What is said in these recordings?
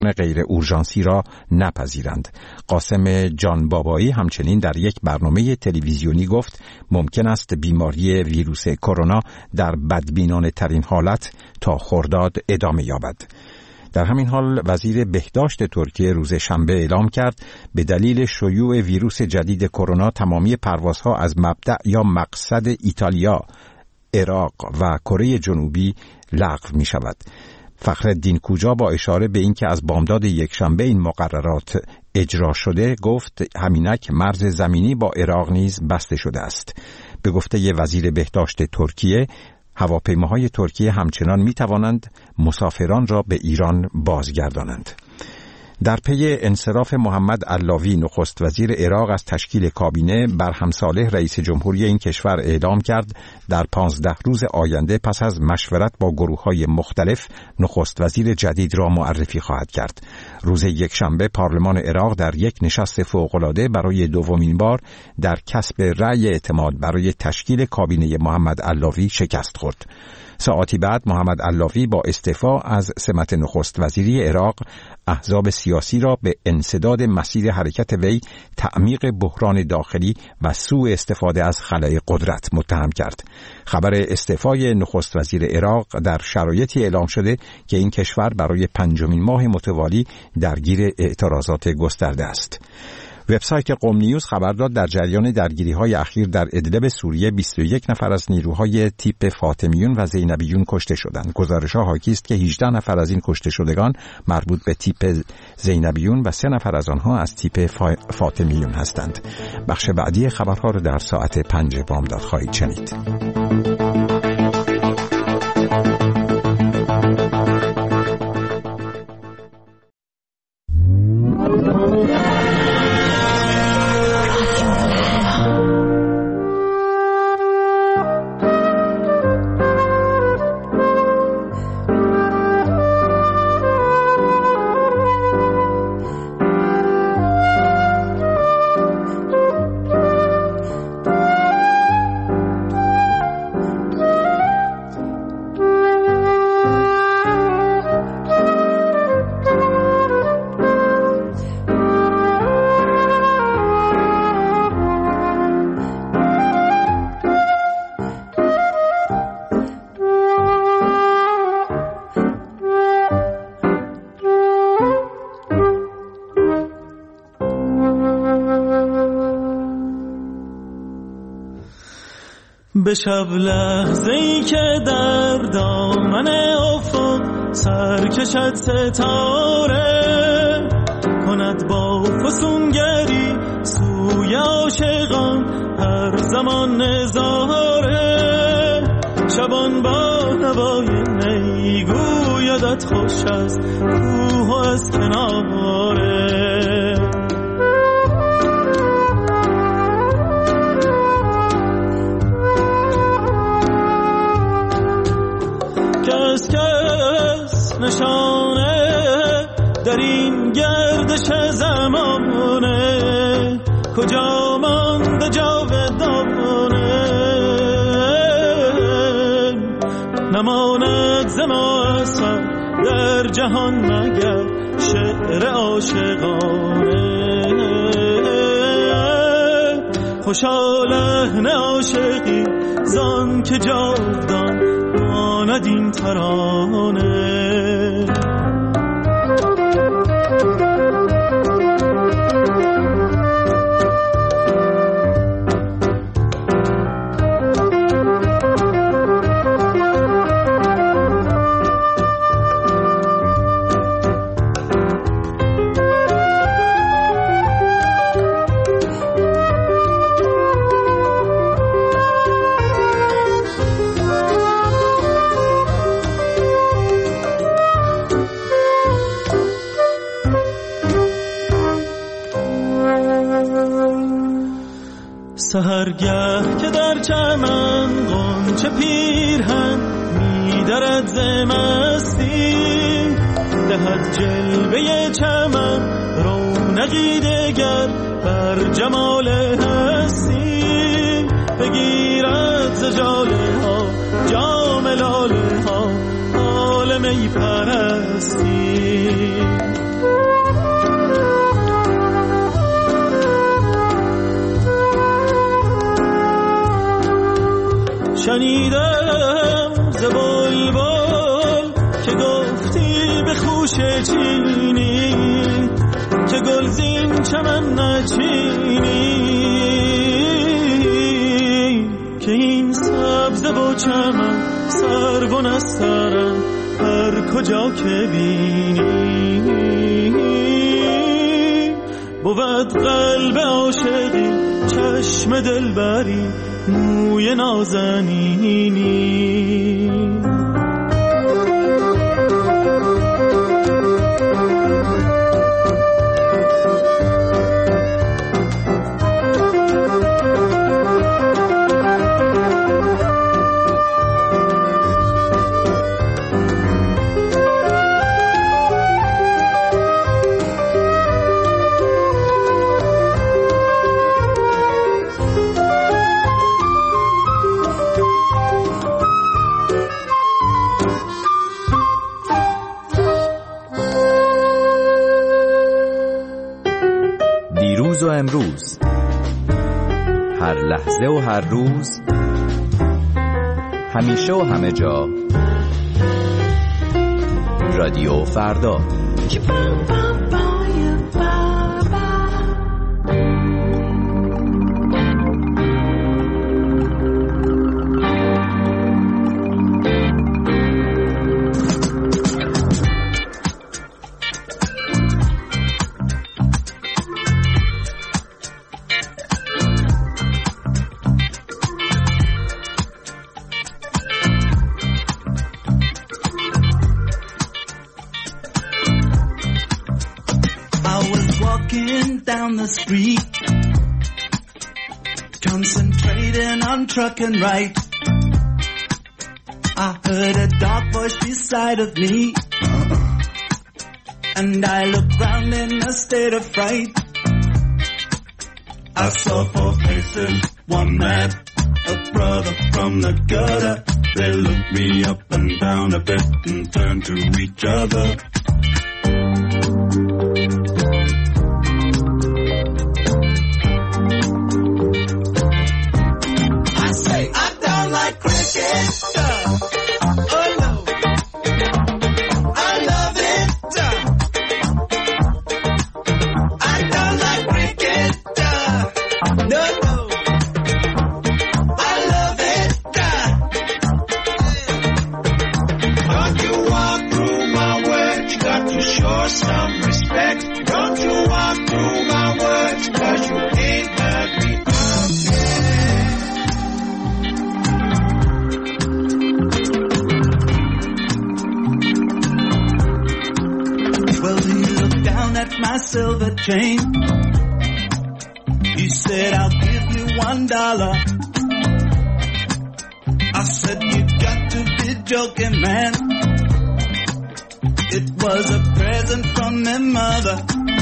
غیر اورژانسی را نپذیرند. قاسم جانبابایی همچنین در یک برنامه تلویزیونی گفت ممکن است بیماری ویروس کرونا در بدبینانه ترین حالت تا خرداد ادامه یابد. در همین حال وزیر بهداشت ترکیه روز شنبه اعلام کرد به دلیل شیوع ویروس جدید کرونا تمامی پروازها از مبدأ یا مقصد ایتالیا، عراق و کره جنوبی لغو می شود. فخرالدین کوجا با اشاره به اینکه از بامداد یکشنبه این مقررات اجرا شده گفت همینک مرز زمینی با عراق نیز بسته شده است. به گفته وزیر بهداشت ترکیه هواپیماهای ترکیه همچنان می توانند مسافران را به ایران بازگردانند. در پی انصراف محمد علاوی نخست وزیر عراق از تشکیل کابینه، برهم صالح رئیس جمهوری این کشور اعلام کرد در 15 روز آینده پس از مشورت با گروه‌های مختلف نخست وزیر جدید را معرفی خواهد کرد. روز یکشنبه پارلمان عراق در یک نشست فوق‌العاده برای دومین بار در کسب رأی اعتماد برای تشکیل کابینه محمد علاوی شکست خورد. ساعتی بعد محمد علاوی با استعفا از سمت نخست وزیری عراق احزاب سیاسی را به انسداد مسیر حرکت وی، تعمیق بحران داخلی و سوء استفاده از خلأ قدرت متهم کرد. خبر استعفای نخست وزیر عراق در شرایطی اعلام شده که این کشور برای 5مین ماه متوالی درگیر اعتراضات گسترده است. وبسایت قم نیوز خبر داد در جریان درگیری‌های اخیر در ادلب سوریه 21 نفر از نیروهای تیپ فاطمیون و زینبیون کشته شدند. گزارش‌ها حاکی است که 18 نفر از این کشته شدگان مربوط به تیپ زینبیون و 3 نفر از آنها از تیپ فاطمیون هستند. بخش بعدی خبرها را در ساعت 5 بامداد خواهید شنید. به شب لحظه‌ای که در دامن افق سر کشد ستاره، کند با فسونگری سوی عاشقان هر زمان نظاره. شبان با نوای نی گویدت خوش است کوه از کناره. نشانه در این گردش زمانه، کجا مانده جاودانه. نماند ز ما اثر در جهان مگر شعر عاشقانه. خوشا لحن عاشقی زان که جاودان ماند این ترانه. سحرگه که در چمن غنچه پیرهن می‌درد ز مستی، دهد جلوه چمن رونقی دگر بر جمال هستی. بگیرد ز ژاله ها جام لاله ها حال می پرستی. شنیدم ز بلبل که گفتی به خوش چینی که گلزین چمن نچینی که این سبزه و چمن سرو و نسترن هر کجا که بینی بود قلب عاشقی چشم دلبری موی نازنینی دیروز و امروز، هر لحظه و هر روز، همیشه و همه جا، رادیو فردا. Down the street, concentrating on truck and right. I heard a dark voice beside of me, and I looked round in a state of fright. I saw four faces, one man, a brother from the gutter. They looked me up and down a bit and turned to each other. Silver chain. He said, I'll give you $1. I said, you got to be joking, man. It was a present from my mother.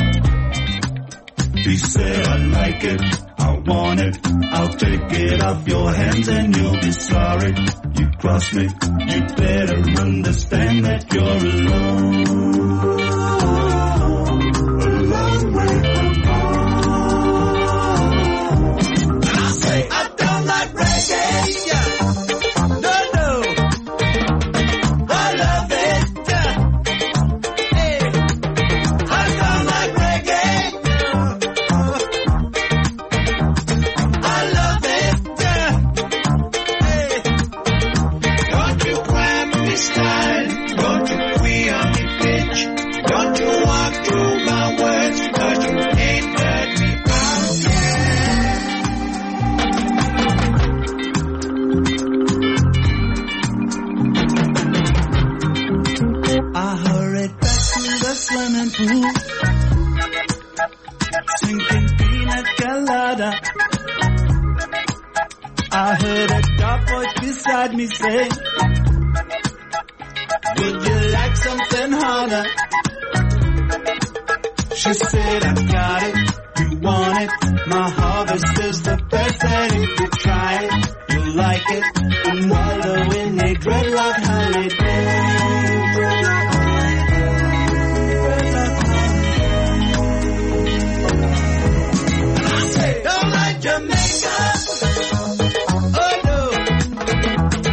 He said, I like it, I want it, I'll take it off your hands and you'll be sorry. You cross me, you better understand that you're alone. I heard a dark voice beside me say, would you like something harder? She said, I got it, you want it, my harvest is the best, and if you try it, you'll like it, and wallow in a dreadlock holiday. Jamaica, oh no,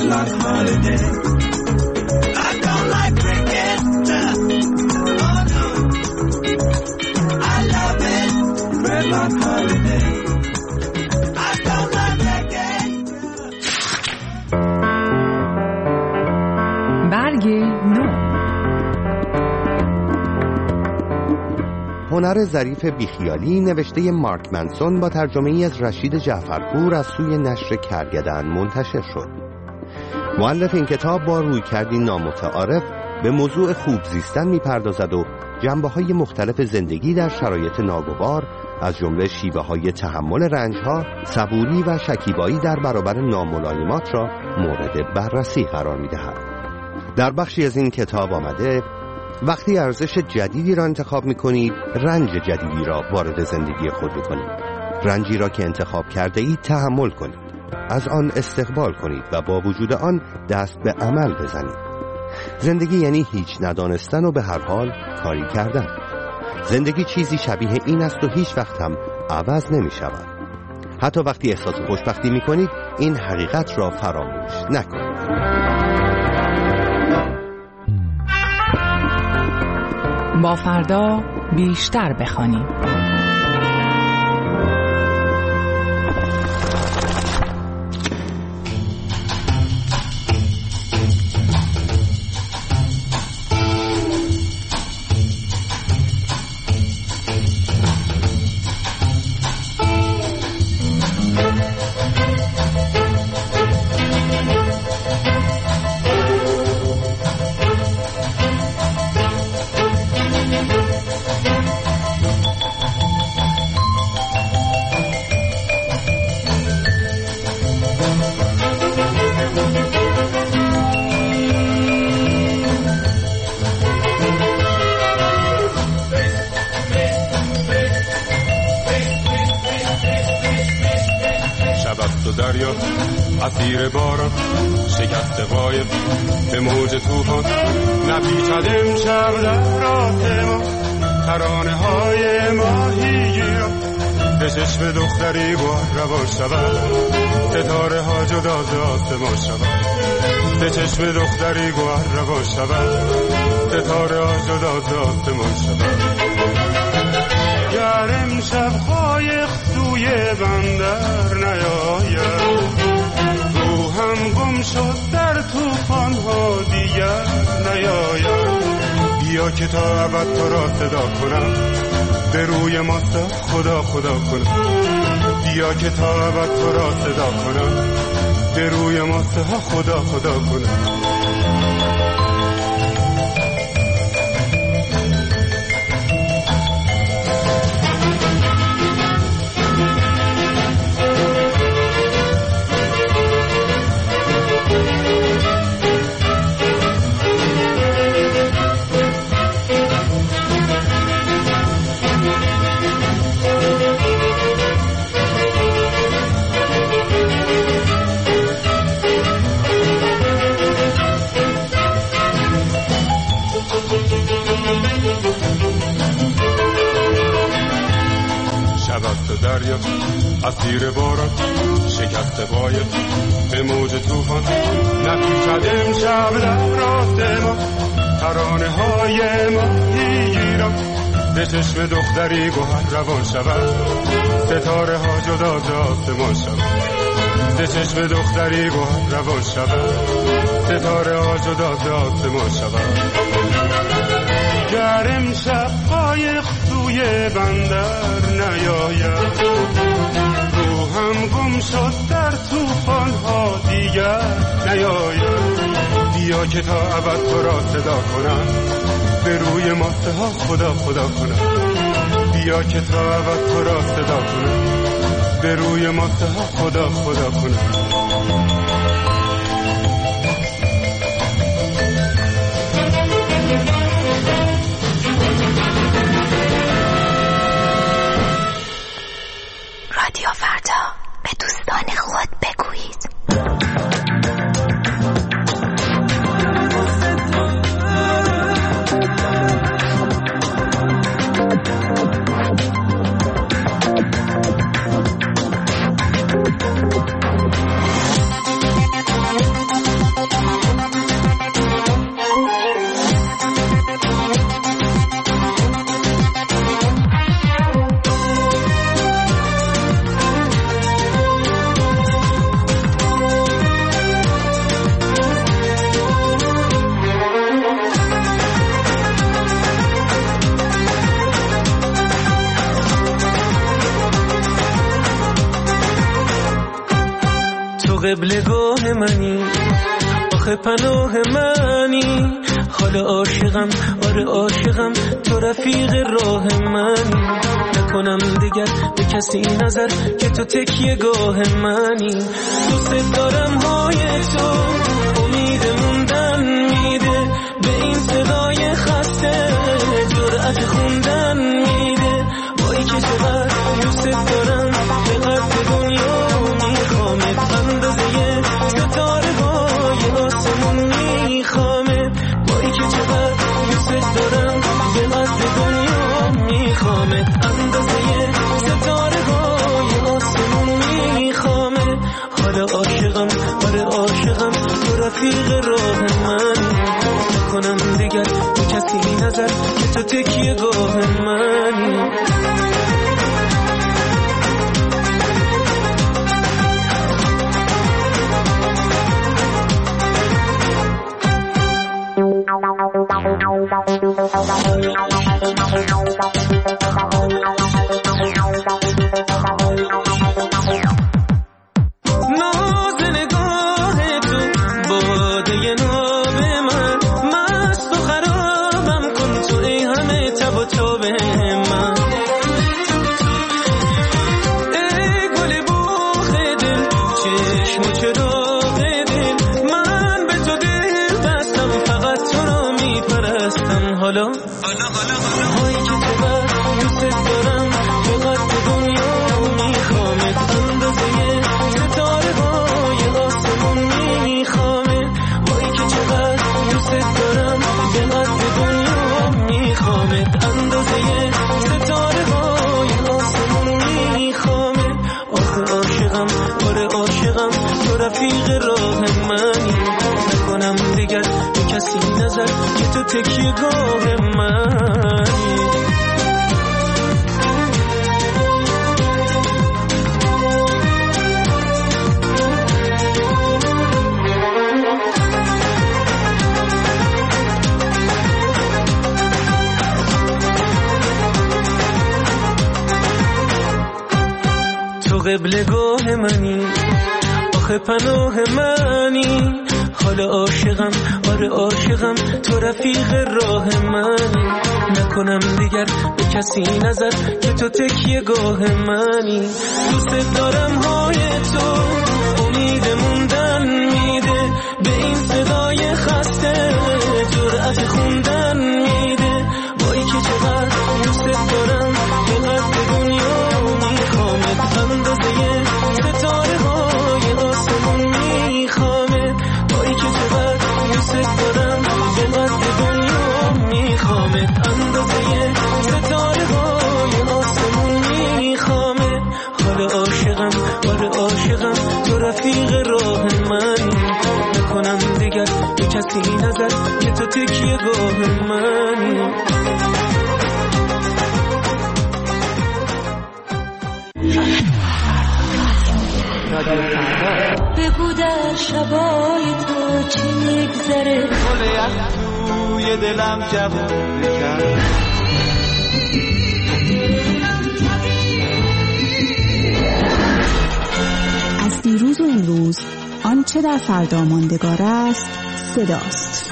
Dreadlock holiday. I don't like cricket. Oh no. I love it. Dreadlock holiday. I don't like reggae. برگ نو. هنر ظریف بیخیالی نوشته مارک منسون با ترجمه ای از رشید جعفرپور از سوی نشر کرگدن منتشر شد. مؤلف این کتاب با رویکردی نامتعارف به موضوع خوب زیستن می‌پردازد و جنبه‌های مختلف زندگی در شرایط ناگوار از جمله شیوه‌های تحمل رنج‌ها، صبوری و شکیبایی در برابر ناملایمات را مورد بررسی قرار می‌دهد. در بخشی از این کتاب آمده وقتی ارزش جدیدی را انتخاب می‌کنید، رنج جدیدی را وارد زندگی خود می‌کنید. رنجی را که انتخاب کرده اید تحمل کنید، از آن استقبال کنید و با وجود آن دست به عمل بزنید. زندگی یعنی هیچ ندانستن و به هر حال کاری کردن. زندگی چیزی شبیه این است و هیچ وقت هم عوض نمی‌شود. حتی وقتی احساس خوشبختی می‌کنید، این حقیقت را فراموش نکنید. با فردا بیشتر بخوانیم. دریا اسیر باران شکست قایب به موج طوفان نپیچد امشب در راه ما ترانه های ماهیگیران به چشم دختری گوهر روان شود ستاره ها جدا ز آسمان شود به چشم دختری گوهر روان شود ستاره ها جدا ز آسمان شود گر امشب قایق سوی بندر نیاید روحم گم شد در طوفان ها دیگر نیاید بیا که تا ابد تو را صدا کنم به روی ماست خدا خدا کنم بیا که تا ابد تو را صدا کنم به روی ماست خدا خدا کنم دریا اسیر باران شکست قایب به موج طوفان نپیچد امشب در راست ما ترانه های ماهیگیران به چشم دختری گوهر روان شود ستاره ها جدا ز آسمان شود به چشم دختری گوهر روان شود ستاره ها جدا ز آسمان شود گر امشب قایق سوی بندر نیاید روحم گم شد در طوفان ها دیگر نیاید بیا که تا ابد تو را صدا کنم به روی ماسته ها خدا خدا کنم بیا که تا ابد تو را صدا کنم به روی ماسته ها خدا خدا کنم رادیو فردا به دوستان خود بگویید. قبلگاه منی، آخه پناه منی، حال عاشقم، آره عاشقم، تو رفیق راه منی، نکنم دیگر به کسی نظر که تو تکیه گاه منی، دوست دارم های تو امید موندن میده، به این صدای خسته جرأت خوندن میده، وای که چقدر دوست دارم به قد دنیا میخوامت، اندازه ستاره های آسمون میخوامت، وای که چقدر دوست دارم به قد دنیا میخوامت، اندازه ستاره های آسمون میخوامت، حالا عاشقم، آره عاشقم، تو رفیق راه من، نکنم دیگر به کسی نظر که تو تکیه گاه منی. رفیق راه منی، نکنم دیگر به کسی نظر که تو تکیه گاه منی. تو قبلگاه منی، آخه پناه منی، حال عاشقم، آره عاشقم، تو رفیق راه منی، نکنم دیگر به کسی نظر که تو تکیه گاه منی، دوست دارم های تو امید موندن میده، به این صدای خسته جرأت خوندن میده، وای که چقدر دوست دارم به قد دنیا میخوامت، اندازه ستاره های آسمون میخوامت، وای که چقدر دوست دارم به قد دنیا میخوامت، اندازه ستاره های آسمون میخوامت، حال عاشقم، آره عاشقم، تو رفیق راه منی، نکنم دیگر به کسی نظر که تو تکیه گاه منی. بگو در شبای تو چی میگذره، گل یخ توی دلم جوون بکن، از دیروز و امروز آنچه در فردا ماندگار است صداست.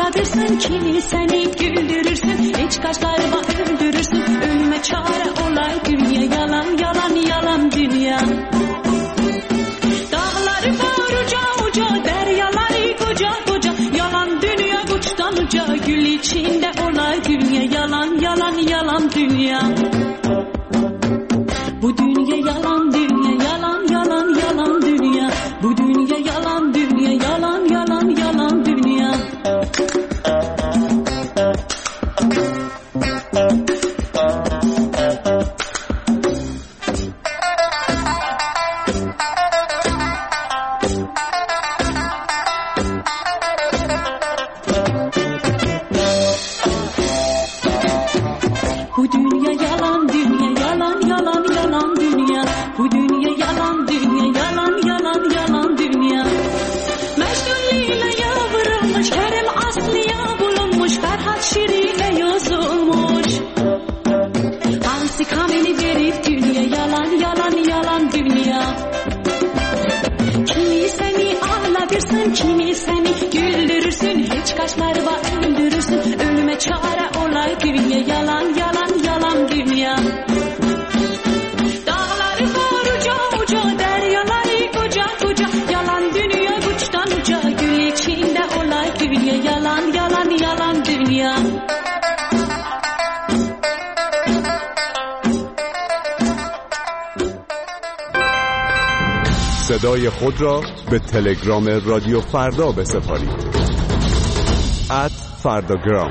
ağlatırsın, kimi seni güldürürsün, hiç kaşlarıma öldürürsün, ölüme çare olay dünya, yalan yalan yalan dünya. Dağları var uca uca, deryaları koca koca, yalan dünya uçtan uca, gül içinde olay dünya, yalan yalan yalan dünya. Bu dünya yalan dünya, yalan yalan yalan dünya. Bu dünya yalan dünya, yalan yalan yalan dünya. Bu dünya yalan dünya, yalan yalan yalan dünya. Bu dünya yalan dünya, yalan yalan yalan dünya. Mecnun'la yavrulmuş, Kerem Aslı'ya bulunmuş, Ferhat Şirin'e yazılmış. Hansi kameni verip dünya, yalan yalan yalan dünya. Kimi seni ağlatırsın, kimi seni güldürürsün, hiç kaşları var öldürürsün, ölüme çare olay dünya, yalan yalan yalan dünya. Dağları var uca uca, deryaları koca koca, yalan dünya uçtan uca, gül içinde olay dünya, yalan yalan yalan dünya. صدای خود را به تلگرام رادیو فردا بسپارید. @فرداگرام.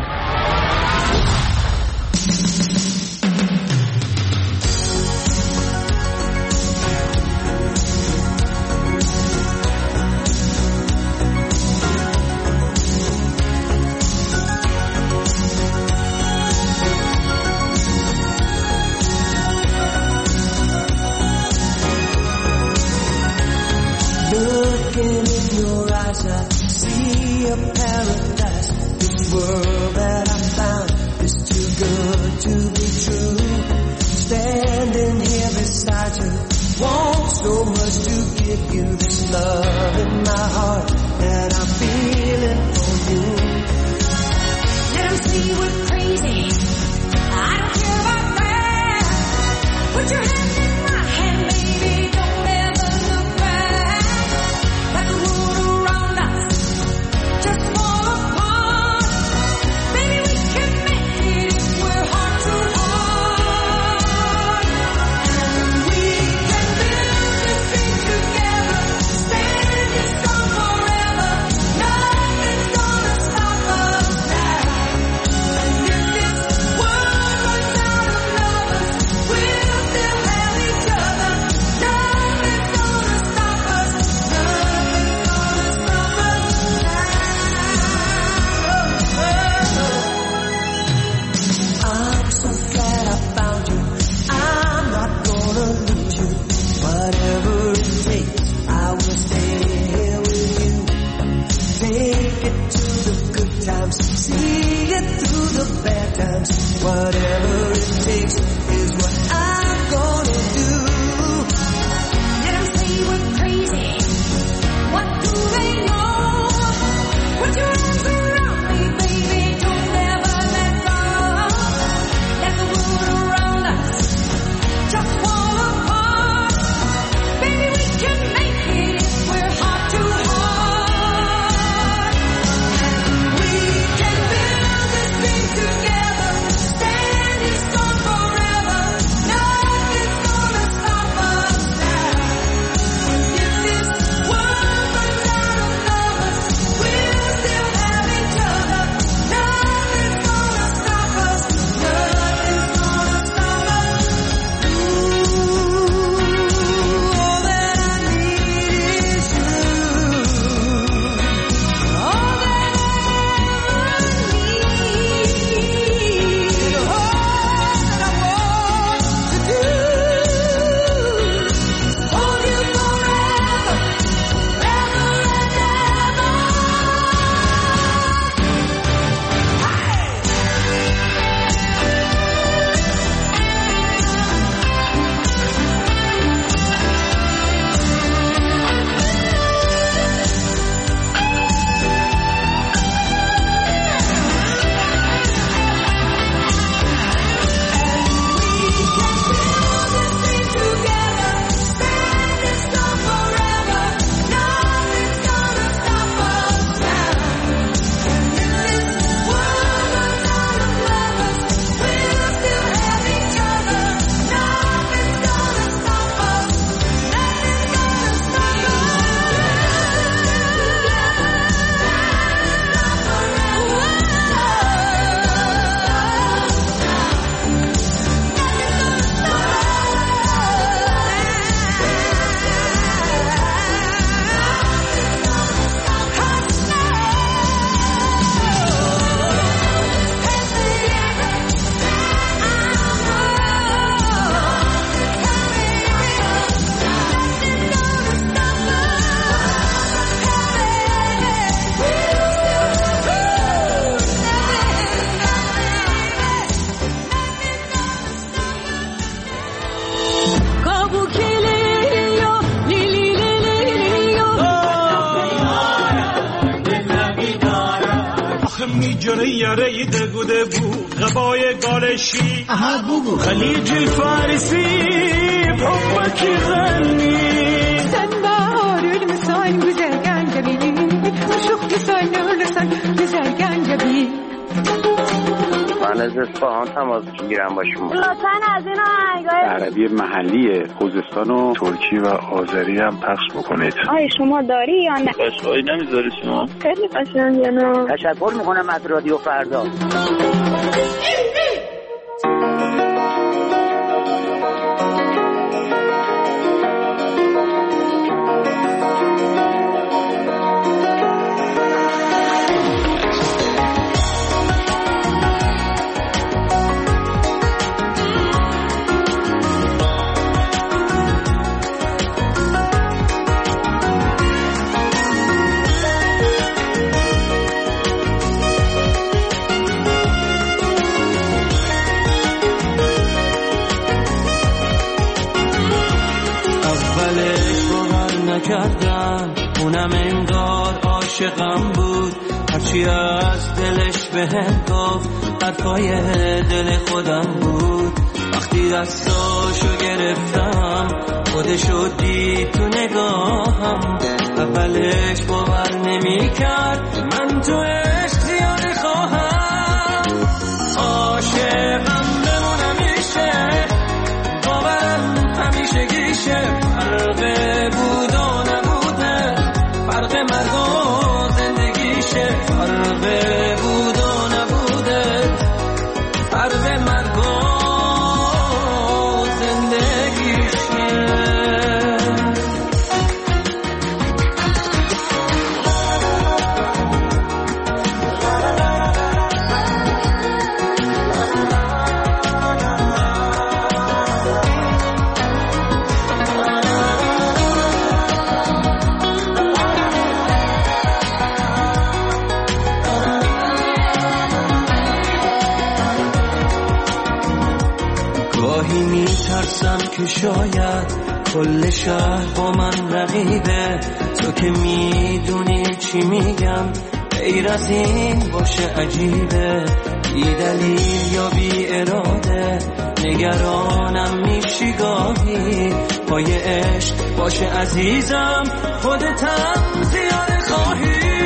Looking in your eyes, I see a paradise. This world that I found is too good to be true. Standing here beside you, want so much to give you this love in my heart that I'm feeling for you. Let 'em see we're crazy, I don't care about that. Put your hand in my hand, baby, don't ever look back. Like the world around us just fall apart. Baby, we can make it if we're heart to heart. And we can build this thing together, standing strong forever. Nothing's gonna stop us now. And if this world runs out of lovers, we'll still have each other. Nothing's gonna stop us. Nothing's gonna stop us now. I'm so glad I found you. I'm not gonna lose you. Whatever it takes, I will stay here with you. Take it to the good times, see it through the bad times. Whatever it takes is what I'm gonna do. Let 'em say we're crazy. What do they know? Put your arms around me, baby, don't ever let go. Let the world around us just fall apart. Baby, we can make it if we're heart to heart. And we can build this thing together, standing strong forever. میجره یره دگوده بو غبای گالشی خلیج الفارسي بحبك يغني سنبار المساين بزرقان جبيني وشوخ مساين ولسان بزرقان جبيني من از اصفهان تماس میگیرم با شما. لطفاً از این آهنگای عربی محلی خوزستان و ترکی و آذری هم پخش بکنید. آیا شما داری یا نه؟ قشنگی نمیذاری شما؟ خیلی قشنگه نه. تشکر میکنم از رادیو فردا. کردم اونم انگار عاشقم بود هرچی از دلش بهم گفت حرفای دل خودم بود وقتی دستاشو گرفتم خودشو دید تو نگاهم اولش باور نمی کرد من تو عشق زیاده خواهم عاشقم بمونم میشه باورم همیشه گیشه فرقه بود و نبوده فرق مرگ و زندگیشه فرقه بود و نبوده فرق مرگ و زندگیشه میترسم که شاید کل شهر با من رقیبه تو که میدونی چی میگم غیر از این باشه عجیبه بی دلیل یا بی اراده نگرانم میشی گاهی پای عشق باشه عزیزم خودتم زیاده خواهی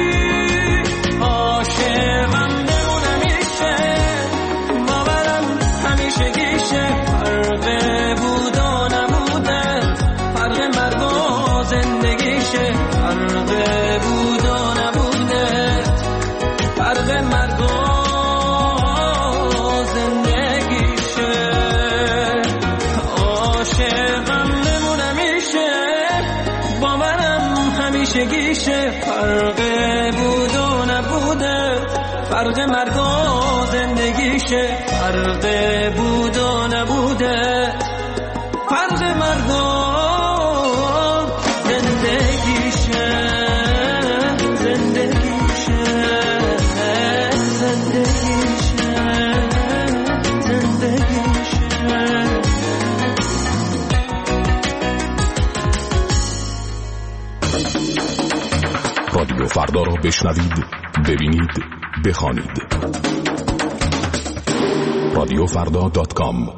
عاشقم بمونم میشه باورم همیشه گیشه فرقه بود و نبوده فرق مرگ و زندگیشه فرقه بود و نبوده فرق مرگ و زندگیشه عاشقم بمونم میشه باورم همیشه گیشه فرقه بود و نبوده فرق مرگ و زندگیشه فرق بود و نبوده فرق مرگ و زندگیشه زندگیشه زندگیشه زندگیشه رادیو فردا را بشنوید ببینید بخوانید radiofrda.com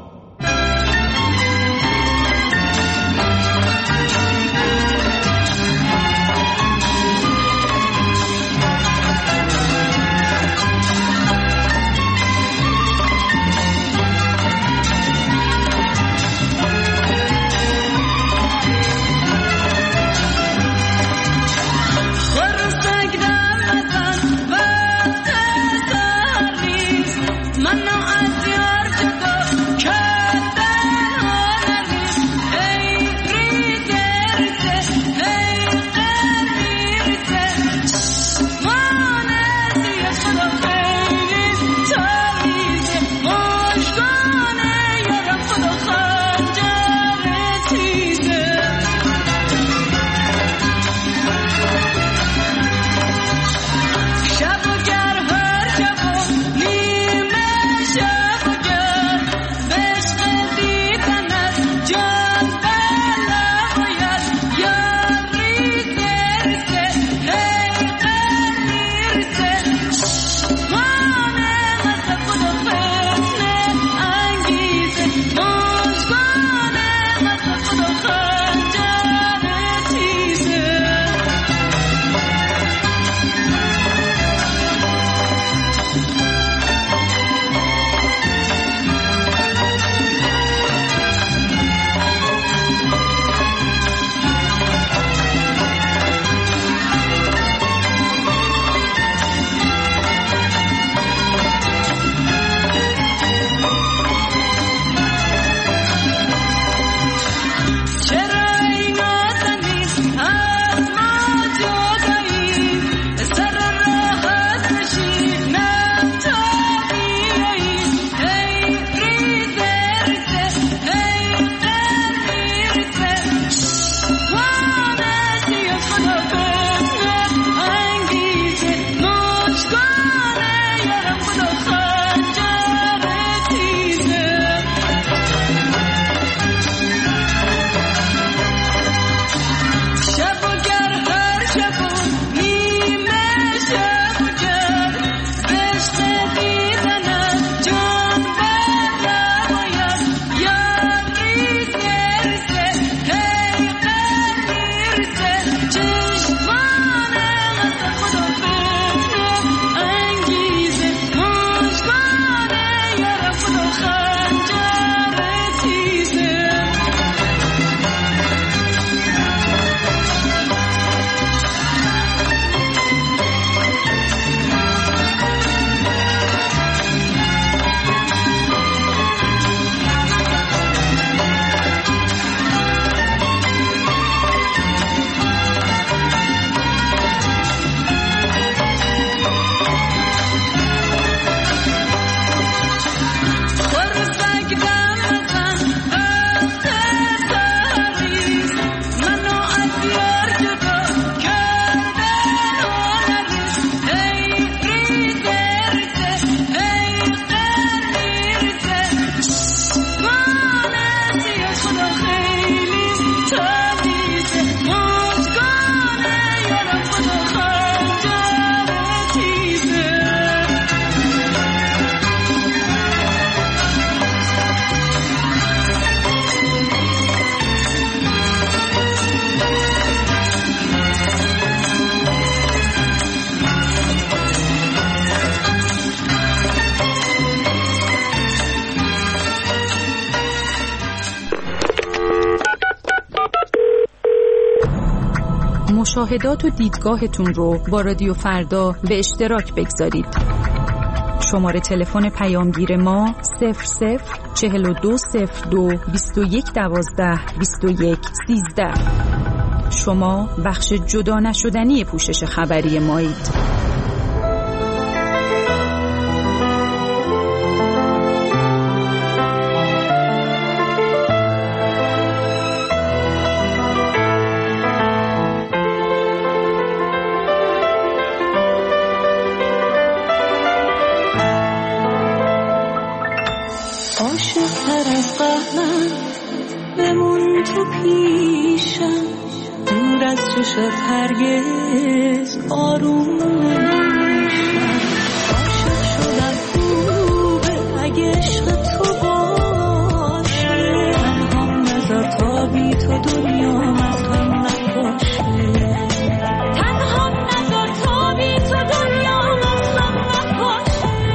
مشاهدات و دیدگاهتون رو با رادیو فردا به اشتراک بگذارید. شماره تلفن پیامگیر ما 00420221122113. شما بخش جدا نشدنی پوشش خبری مایید. عاشق‌تر از قهرم بمون تو پیشم، دور از چشت هرگز آروم نمیشم. عاشق شدم خوبه اگه عشق تو باشه، تنهام نذار تا بی تو دنیا از هم نباشه. تنهام نذار تا بی تو دنیا از هم نباشه.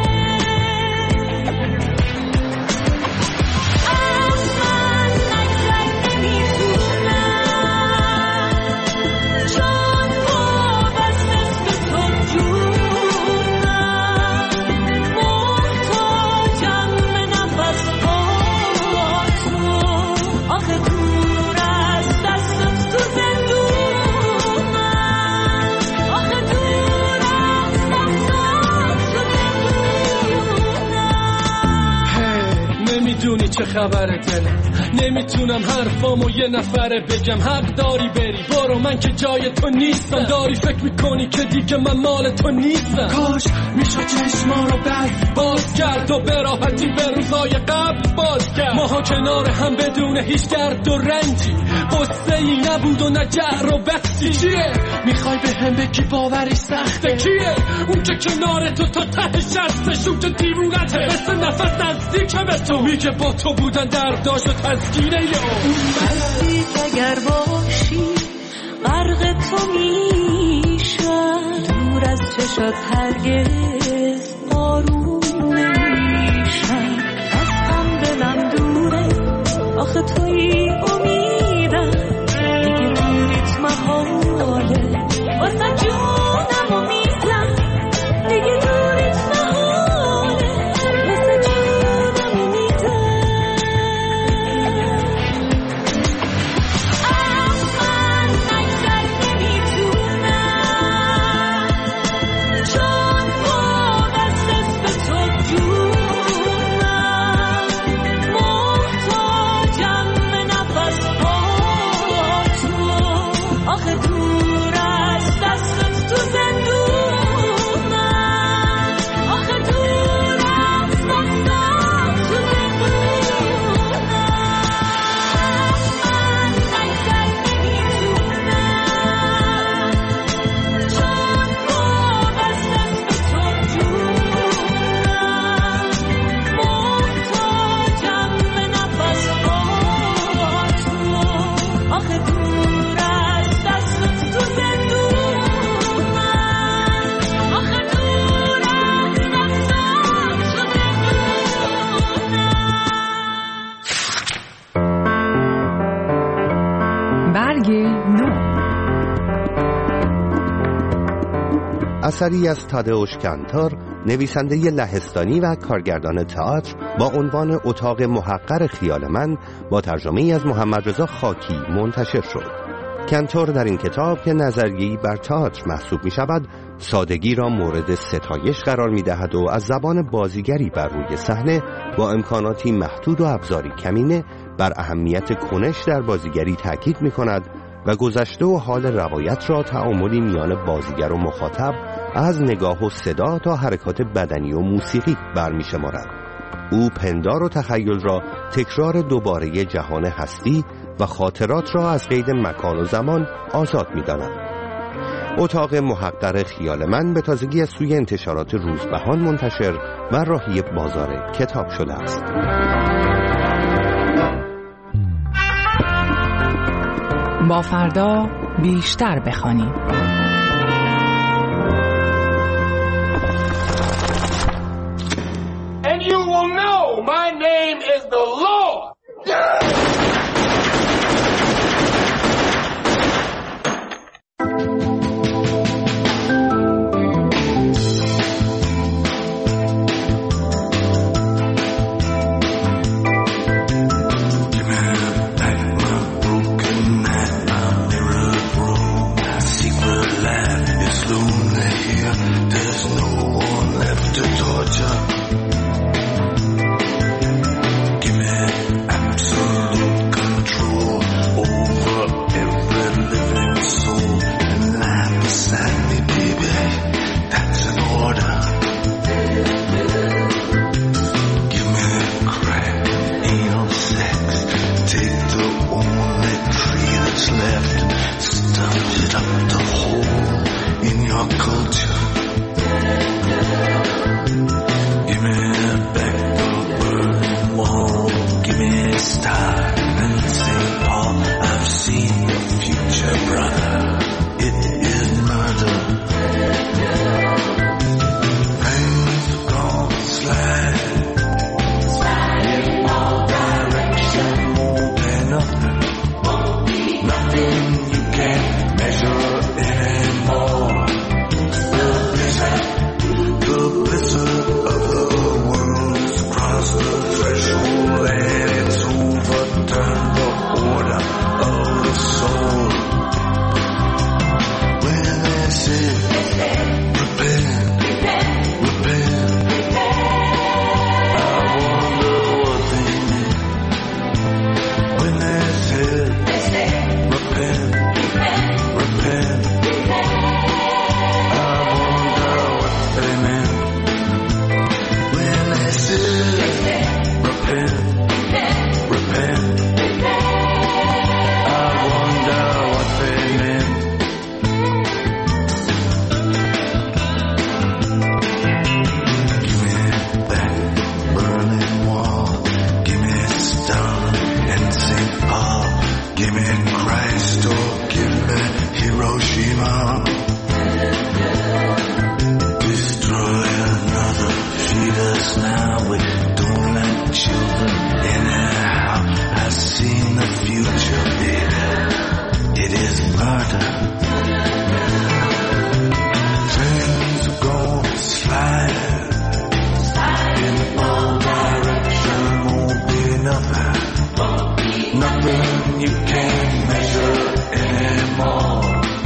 نمیدونی چه خبره دلم، نمیتونم حرفامو یه نفره بگم. حق داری بری، برو، من که جای تو نیستم. داری فکر میکنی که دیگه من مال تو نیستم. کاش میشه چشما رو باز کرد و به راحتی به روزای قبل باز کرد. ماها کنار هم بدون هیچ درد و رنجی، قصه ای نبود و نه جر و بحثی. چیه میخوای به هم بگی باوری سخته؟ کیه اون که کنار تو تا ته شستش؟ اون که دیوونته مثل نفس نزدیکه به تو، میگه با تو بودن درداش و تسکینه. یا بسید اگر باشی غرق تو میشم، دور از چشات هرگز آروم نمیشم. از غم دلم دوره، آخه توی امیدم، دیگه دوریت محاله، واسه جونمو میزم. دیگه دوریت محاله، واسه جونمو میزم. اثری از تادئوش کنتور، نویسنده لهستانی و کارگردان تئاتر، با عنوان اتاق محقر خیال من با ترجمه از محمد رضا خاکی منتشر شد. کنتور در این کتاب که نظریه‌ای بر تئاتر محسوب می شود، سادگی را مورد ستایش قرار می دهد و از زبان بازیگری بر روی صحنه با امکاناتی محدود و ابزاری کمینه بر اهمیت کنش در بازیگری تاکید می کند و گذشته و حال روایت را تعاملی میان بازیگر و مخاطب از نگاه و صدا تا حرکات بدنی و موسیقی برمی شمارد. او پندار و تخیل را تکرار دوباره جهان هستی و خاطرات را از قید مکان و زمان آزاد می داند. اتاق محقر خیال من به تازگی از سوی انتشارات روزبهان منتشر و راهی بازار کتاب شده است. با فردا بیشتر بخوانیم. And you will know my name is the Lord. no one left to torture. Give me absolute control over every living soul. And lie beside me, baby, that's an order. Give me crack, anal sex. Take the only tree that's left. Stuff it up the hole in your culture. Give me back the burning wall. Give me a star and St. Paul. I've seen the future, brother. It is murder. Rain's gonna slide in all directions. Won't be nothing. Nothing you can't measure anymore. The blizzard of the world has crossed the threshold and it's overturned the order of the soul. When they say, repent, repent, I wonder what they mean. When they say, repent, repent, I wonder what they meant. When they said, repent, repent, I wonder what they meant. Give me that Berlin Wall. Give me Stalin and St. Paul. Give me Christ or give me Hiroshima. Destroy another, feed us now. We don't like children anyhow. I've seen the future, baby. It is murder. Things are gonna slide in all directions. Won't be nothing. Nothing you can't measure anymore.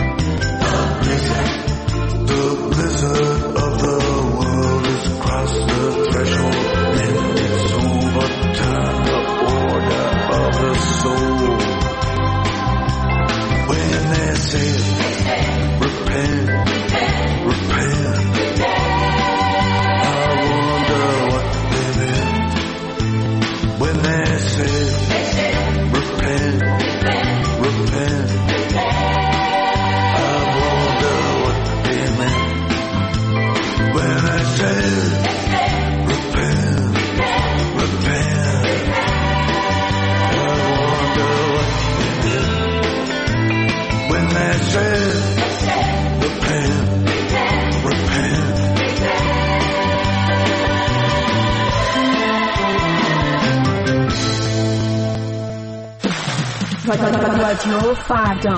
The blizzard of the world has crossed the threshold and it's overturned the order of the soul. When they say, repent, repent, I wonder what they meant. When they say, repent, repent, I wonder what they meant. When I said, repent, repent, I wonder what they did. When they said, repent, repent. رادیو فردا.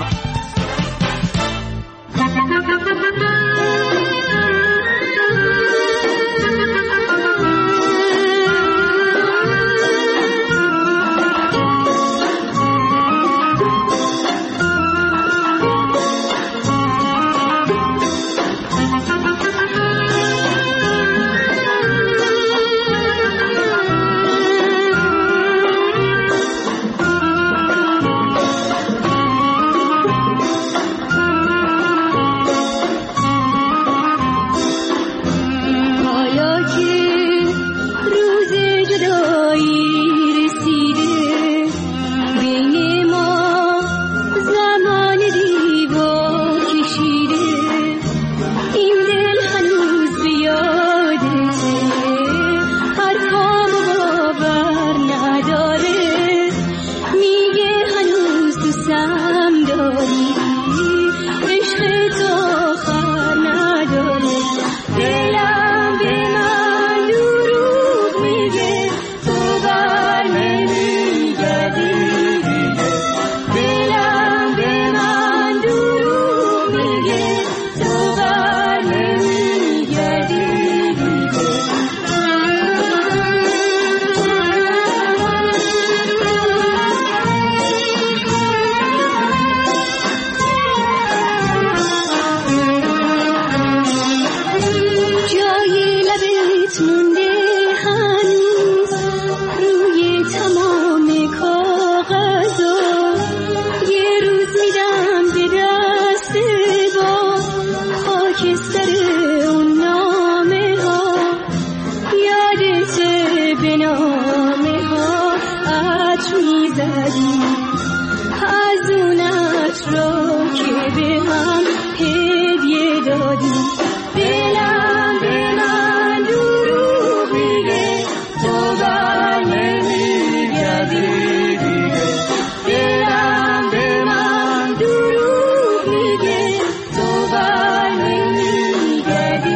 مونده هنوز روی تمام کاغذا، یه روز میدم به دست با خاکستر اون نامه ها، یادته به نامه ها عطر میزدی از اون عطرا که به هم هدیه دادی. دلم به من دروغ میگه تو بر نمیگردی دیگه. دلم به من دروغ میگه تو بر نمیگردی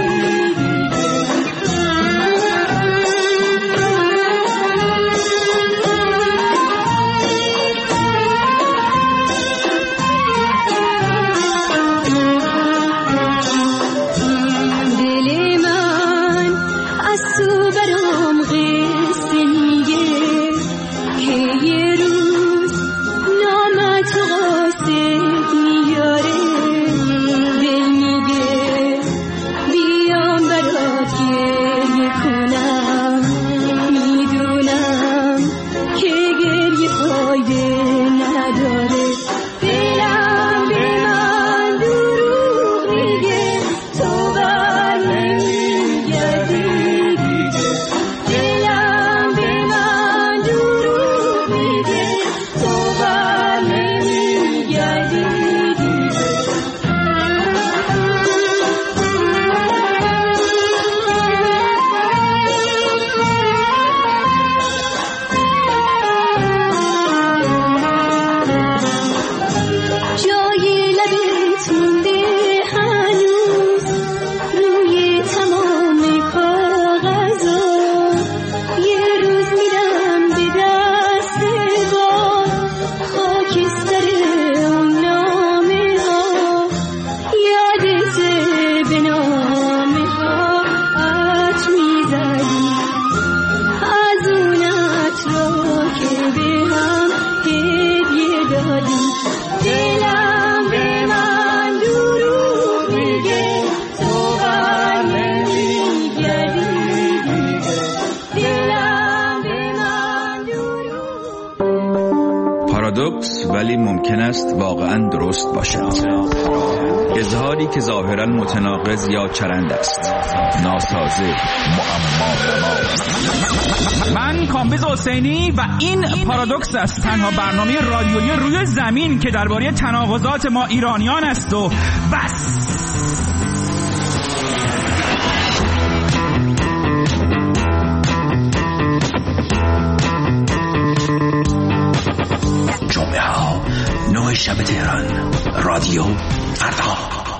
پارادوکس ولی ممکن است واقعا درست باشد. اظهاری که ظاهرا متناقض یا چرند است، ناسازه، معما. من کامبیز حسینی و این پارادوکس است، تنها برنامه رادیویی روی زمین که درباره تناقضات ما ایرانیان است و بس. جمعه ها 9 شب تهران، رادیو فردا.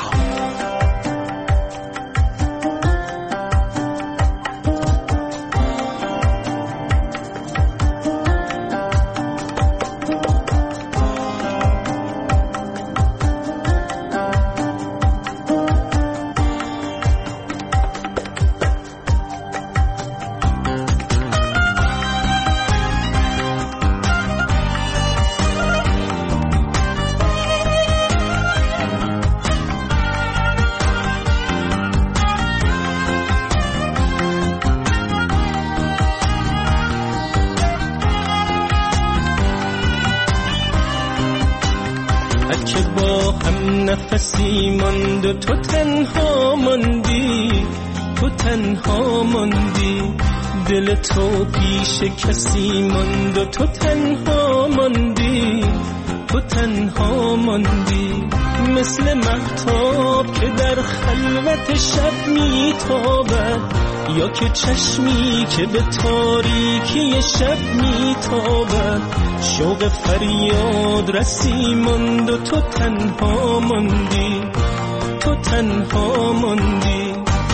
نفسی ماند و تو تنها ماندی، تو تنها ماندی، دل تو پیش کسی ماند و تو تنها ماندی، تو تنها ماندی. مثل مهتاب که در خلوت شب میتابد، یا که چشمی که به تاریکی شب میتابد. شوق فریاد رسی ماند و تو تنها ماندی، تو تنها ماندی.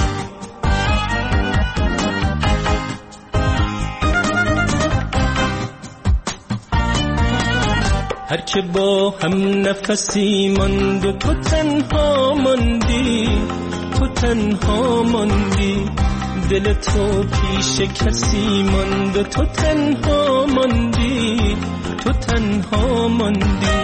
هر که با هم نفسی ماند و تو تنها ماندی، تو تنها ماندی، دل تو پیش کسی ماند و تو تنها ماندی، تو تنها ماندی.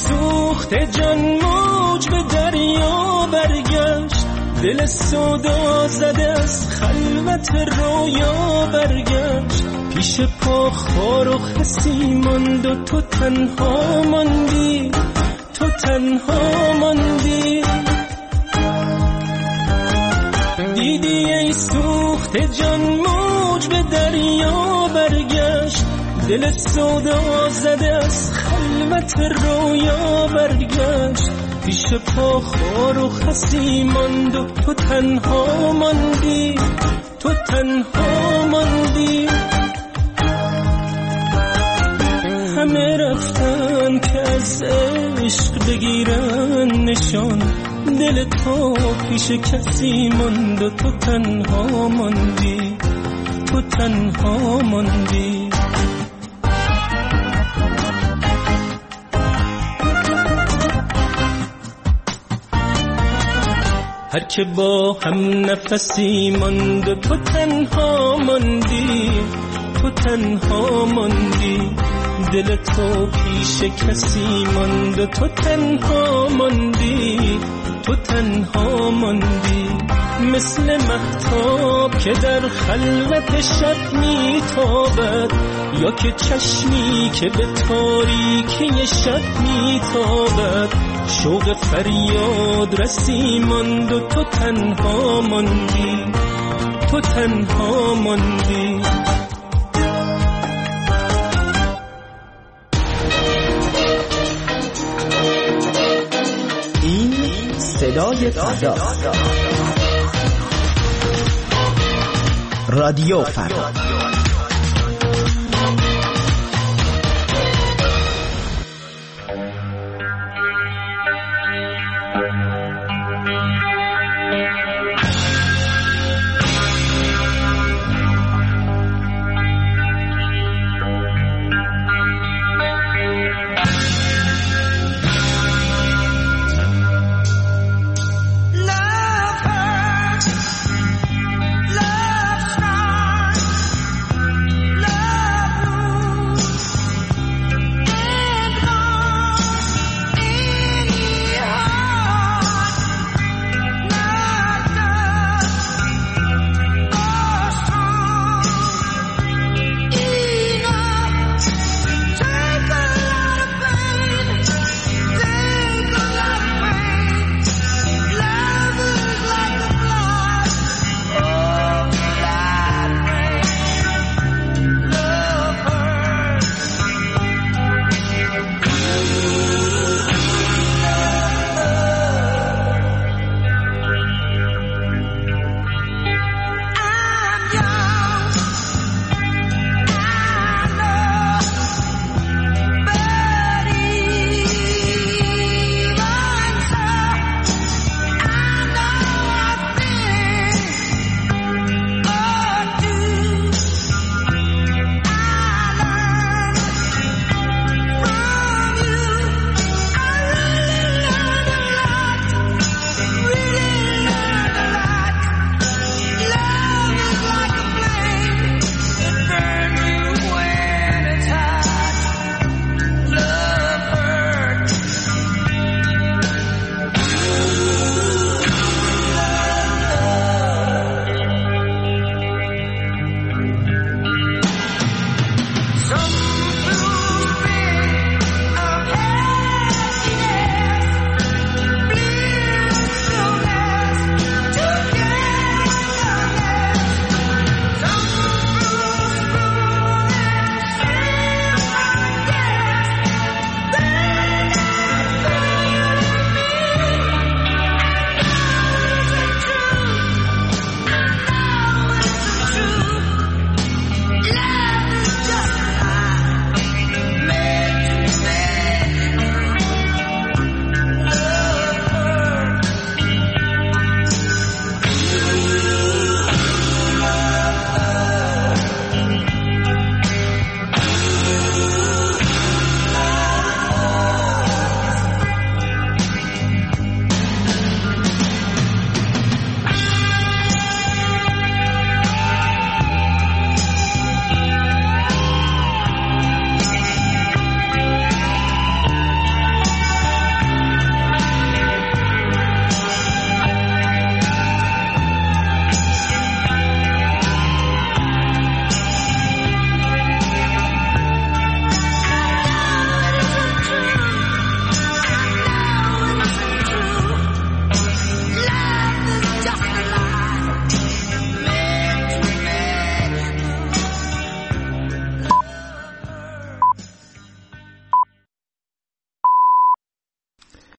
سوخت جان موج به دریا برگشت، دل سودا زده از خلوت رویا برگشت. پیش پا خار و خسی ماند و تو تنها ماندی، تو تنها ماندی. دیدی ای سوخت جان موج به دریا برگشت، دل سودا زده از خلوت رویا برگشت. پیش پا خار و خسی ماند و تو تنها ماندی، تو تنها ماندی. همه رفتن که از عشق بگیرن نشان، دل تو پیش کسی ماند و تو تنها ماندی، تو تنها ماندی. هر که با هم نفسی ماند و تو تنها ماندی، تو تنها ماندی. دل تو پیش کسی ماند و تو تنها ماندی، تو تنها ماندی. مثل مهتاب که در خلوت شب میتابد، یا که چشمی که به تاریکی شب میتابد. شوق فریاد رسی ماند و تو تنها ماندی، تو تنها ماندی. این صدای فرداست. رادیو فردا.